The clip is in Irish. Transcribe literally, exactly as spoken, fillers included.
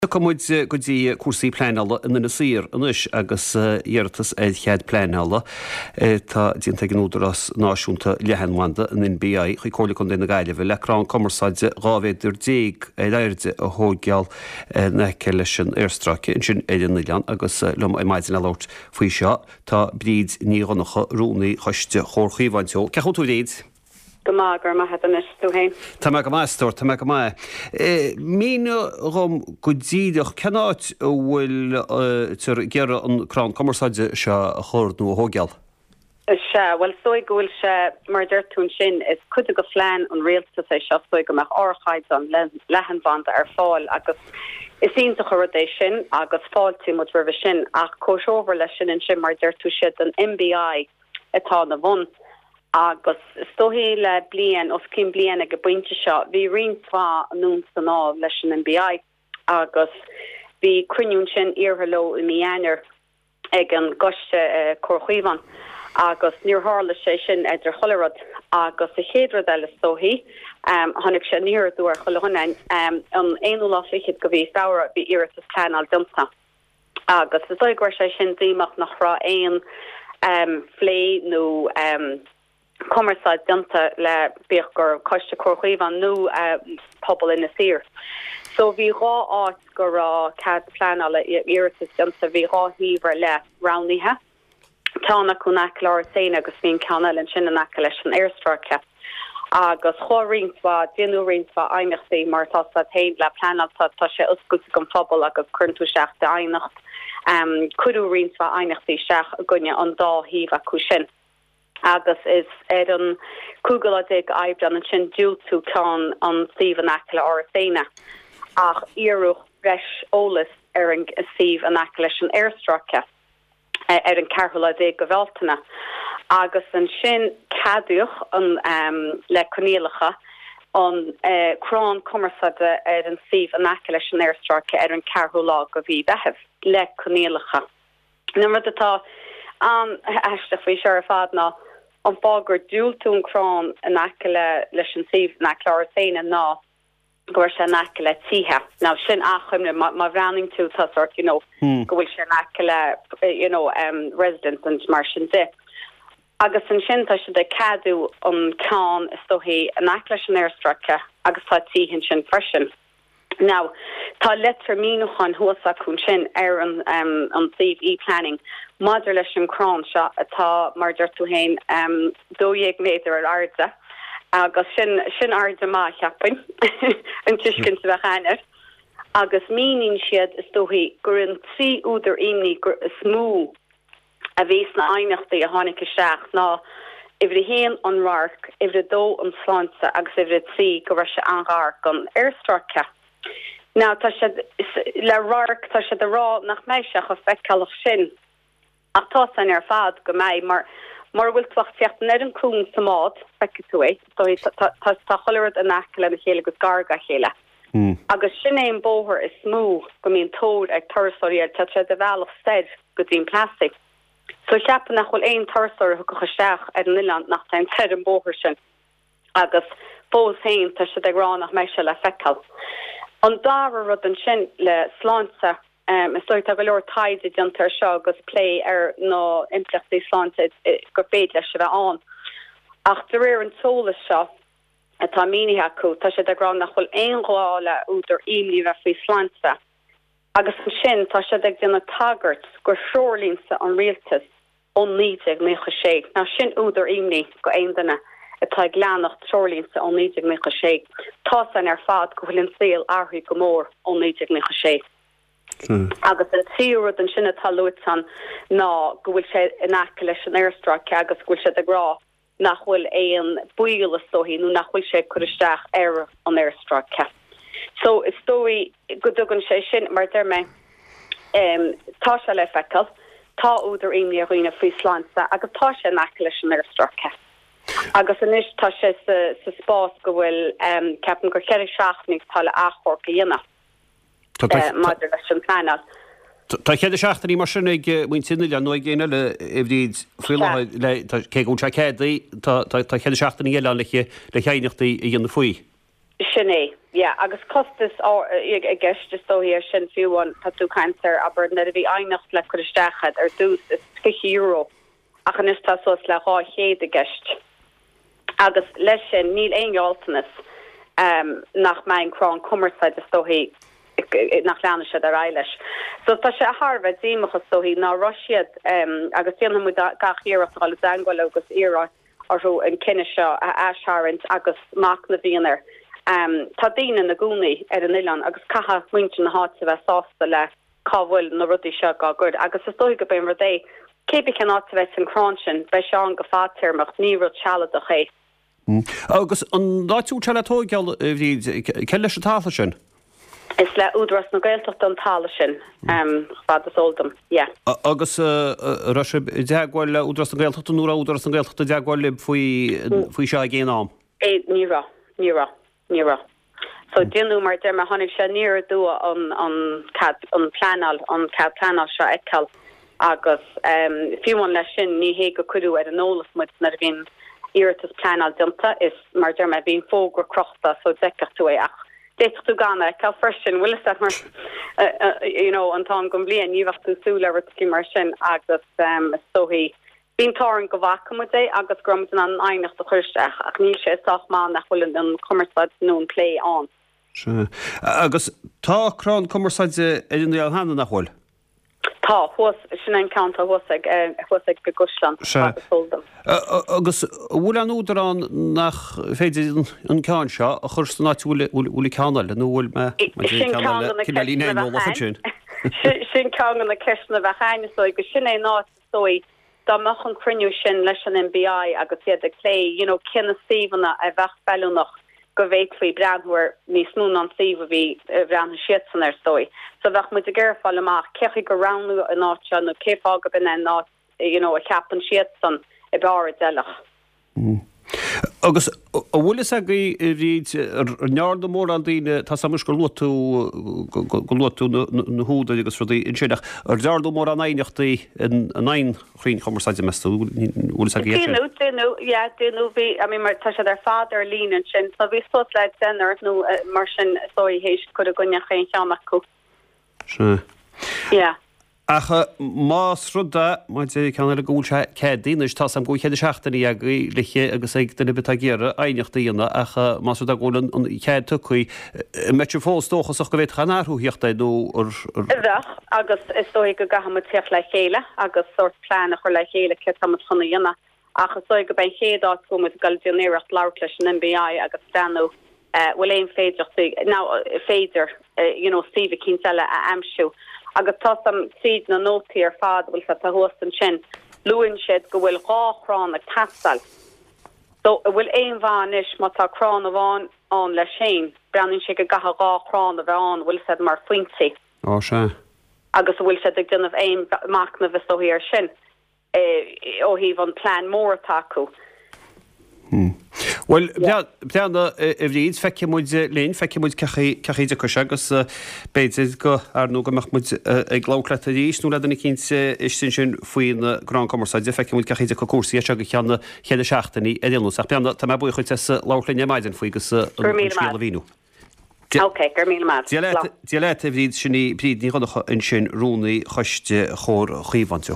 Cumid go dtí cuasaí pleanála in na sir anis agus dheartas é chead pleanála tá dionanta gnúdarás náisiúnta lehanmhainda in N B I chuí cóla chun na gaiileh lerán commerceáide gábhéidir déag é léirde a thógeal na ceile sin airstrace in sin éidir naán agus lum é maidin leirt faoi seo tá bríd ní runnacha rúnaí chuiste chórchaíhainteo. Ceú tú réad? Go mágur ma het anis tú hain. Tá me go maistóir, tá me go mai. Mína rom go ddíideach cenáit bhfuil tar gearra an crán commerceáide se a chóirnú a thógeal? Se, well sóig go bhfuil se mar deirtún sin is cuide go phlean an réaltas é seo sóig go meach orchaid an lehanbhanda ar fáil agus is ionach rudéis sin agus fáiltí mu rih sin ach cóisóver lei sin in sin mar deirtú siad an N B I atá na bhun. Agus stohí le blian os cin blian ag go buinte seo, bhí rionsá anún san á leis an N B I agus bhí cruniún sin iarthaló i mianair ag an goiste chorchaíhan agus níor hála sé sin idir cholarad agus i chéadrad eile stohí um, tháinig sé níor dúir cholahannain um, an éonúlá fichiid go bhí saoire bhí iartas pleanáil dumsa agus is oighair sé sin díach nach rá éon um, phlé nó um, commerceáid dumta le bíoch gur coiste chorchaíhan nó uh, pobl in na sir. So bhí rá áit go rá cad pleanála iartas dumta bhí ráthíomhar le rannaithe. Tána chun aclár séine agus bhíon ceanna an sin an aca leis an airstrace. Agus chó rionsá, déanú rionsá aimimechtaí mar tá sa taobh le pleanálta tá sé oscailte go phobal agus chuintú seach de aimnacht. Um, Cudú rionsá aimimechtaí seach a gunne an dá híomh acu sin. Agus is er an cúgaladig aibdan an sin dúltú cán an Steve an acla or féine. Ach iarúch breis ólas ar an Steve an acla an airstrace ar an carholadig go bhheltainna. Agus an sin cadúch an um, le conéalacha an uh, crán commerceáide ar an Steve an acla an airstrace ar an carholá go bhí betheh le conéalacha. Nummer atá an eiste faoi seir fad ná an fágur dúltún crán an acla leis an Steve an acla féine ná goir se an acla títhe. Now sin achimne ma, ma bhreaning tú tá sort, you know, hmm. go bhfuil se an acla, you know, um, resident and mar sin de. Agus an sin tá se de cadú an cán is stohí an acla an airstrace agus tá tíhin sin freisin. Now, tá letter míúchan thuasa chun sin ar an um, an Steve e-planning. Maidir leis an crán seo atá mar deirtú hain um, dóigh méidir ar airde agus sin sin airde má cheappain an tuiscin sa bheitchainir. Agus mínín siad is dóhí gur an trí úidir imní gur smú a bhís na aimimechtaí a tháinig isteach ná ifri héan an rarc, ifri dó an sláinte agus ifri trí go bhar se anghar an airstrace. Now, tá sé le rarc tá sé de rá nach méiseach a feicalach sin. Ach tá san ar fad go méid mar mar bhfuil tuach techt net an cún sa mád feice tú é, tá choilead an acla na chéile go garga chéile. Mm. Agus sin é an bóthir is smú go míon tód ag tursóíar tá sé de bhealach stead go dtíon plastic. So cheapan nach bhfuil éon tursóir go chuisteach ar an Iland nach tá tead an bóthir sin. Agus fós féin tá sé de rá nach méise le feiceal. An dára rud an sin le sláinte um, is stoit a go leor taide diantar seo agus play ar nó implachtaí sláinte gur féad leis se bheith an. Ach de réir an tólas seo atá mínithe acu tá sé de grá nach bhfuil éon ghála úidir imní bheith faoi sláinte. Agus an sin tá sé ag duna tagart gur seirlínsa an rialtas ón nídeag mécha sé. Ná sin úidir imní go aon duna atá gleannacht seirlínsa ón nídeag mécha sé. Tá san ar fad go bhfuil an saoil airthaí go mór ón nídeag mécha sé. Hmm. Agus an tíúrad an sinna tá luútan ná go bhfuil sé in aice leis an airstrace agus bhfuil sé de grá nach bhfuil éon buíola stóhí nó nach bhfuil sé chuiristeach ar an airstrace. So is dói go dugan sé sin mar derme um, tá se le feiceal, tá úidir imní a roioine faoi sláinte agus tá sé in aice leis an airstrace. Agus inis tá sé sa, sa spás go bhfuil um, ceapan gur ceir seachnig tá le achor go dhéanana. Maidir leis an pleanáil. Tá chéad seachtaí mar sin ag muin sinna le nó ggéine le bhríd friúil le cé gún se cédaí tá chéad seachtaí eile le le chéinechtaí i dhéanana faoi. Sinné, yeah, agus costas I guess just so here sin fiúan patú cancer aber na a bhí ainacht le chuisteachad ar dús is fifty euro achan is tá sos le rá chéad a gist. Agus leis sin níl éonoltanas um, nach main crán cumarsaid a stohí nach leanne se ar eiles. So tá sé a Harbh dímachas stohí ná Russiad um, agus tíanam mu gachíach gal dangol agus ira arú an cinenne seo a asharint agus mac na bhíonar. Um, tá dína na gúnaí ar an Ilan agus caha muinte na háte bheith sásta le cáhfuil na rudí seo gá gurd agus is dói go ben rudé cépi can áta bheith an cránsin bei se an go fátíirmach ní rud seala a ché. Agus an dáitú teletógeall ce leis a táfa sin? Is le údras na gailtocht an tála sin um, fad is oldam, yeah. Agus Russia deagháil le údras na gailtocht núra údras na gailtocht a deagháil le faoi se a géanám? É níra, níra. Nira. So dinu mar der ma hannig se near do on on cat on planal on cat planal se ekkal agus um fi one le sin ni he go kudu at an olaf mu na vin irtus planal dumta is mar der ma bin fogra crosta so dekka to ach det to gana kal freshen will that mar you know an tan gom blian ni vart to sula ski mar sin agus um so he Bín tárin go bhacamide agus gromtan an ainicht a chuisteach ach níl sé soachán nach bhfuil an cumarsaid nó an lé an. Agus tá crán cumarsaide idir al hanna nach bhfuil? Tá thuas sin an countanta thuasaig thuasaig go Gusland soldam. Agus bhfuil an údarrán nach féidir an ceán seo a chuirsta náitiúla úla ceanal nó bhfuil me cinelína nóla sin. Sin ceangan na ceisna bheitchaine sói go sin é ná sói da mach an cruniú sin leis an M B I agus iad a lé, you know, cinna síhanna a bheith bellúnach go bhéit faoi breanhuair níos nún an síomh bhí brean sian ar stoi. So bheith mu a ggéir fáil amach cechi go ranú an áte nó céfá go bin ná, you know, a ceapan siad san i bar deilech. Agus bhfuil a gaí ríd neard mór an daine tá sam go luú go luú na húda agus rudí in sinach ar deardú mór an ainineachtaí an ein chuoin chumarsaide meú bhfuil a gé. Déanú déanú déanú bhí a mí mar tá sé ar fád ar línan sin, so bhí só leid denar nó mar sin sóí hééis chu a gonne chéin teamach go. Ja. Acha más rudda má ceanna a gúil cédíis tá sam go chéidir seachtaí a liche agus ag duna bit a ggéire ainineachta dhéanana acha más a ggólan an chéad tuchaí metir fóstóchas go bhéit chanárthúíochtta nó agus is dói go gahamad teach le chéile agus sort plán chu le chéile ce am chuna dhéanana achas dói go ben chéadá go mu galdinéirecht leir leis an M B I agus stanú bhfuil éon féidir ná féidir you know Steve Kinsella a amsú. Agus tá sam siad na nótaí ar fád bhfuil sa táhostan sin luúin siad go bhfuil gárán a tastal. So bhfuil éon bháin is má tá crán a bháin an le sin, breann si go gatha gárán a bheán bhfuil sa mar foiintí. Á se. Agus bhfuil sa ag dunnah éon macna bheits ó hir sin ó híh an plán mór taú. Well, beanna a bhríd feice muid léon feice muid cechéide chu agus béidir go ar nó go muid ag glácleta a ríéis nó leanna cinnte is sin sin faoin na Grán Commerceide feice muid cechéide go cuasaí a go cheanna chead seachtaí a déanúach beanna tá bu chuid láchlainne maidin faoi agus scéal a bhíú. Ok, gur mí má. Dialet a bhríd sinna bríd ní chunacha in sin rúnaí chuiste chóir chuomhaintú.